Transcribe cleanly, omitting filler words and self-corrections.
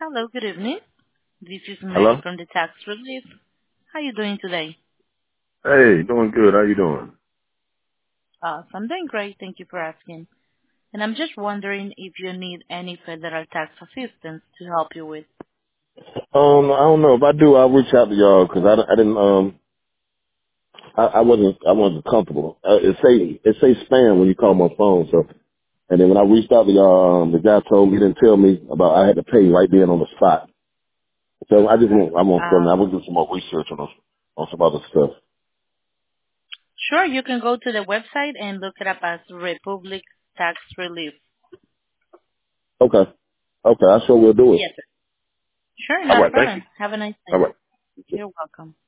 Hello, good evening. This is May Hello? from the Tax Relief. How are you doing today? Hey, doing good. How you doing? I'm doing great. Thank you for asking. And I'm just wondering if you need any federal tax assistance to help you with. I don't know. If I do, I'll reach out to y'all 'cause I didn't, I wasn't comfortable. It say spam when you call my phone. So, and then when I reached out to y'all, the guy told me, he didn't tell me about I had to pay right then on the spot. So I won't tell me. I will Um, do some more research on some other stuff. sure, you can go to the website and look it up as Republic Tax Relief. Okay. Okay. I sure will do it. Yes, sir. Sure, All not a right. Thank you. problem. Have a nice All day. right. You're welcome.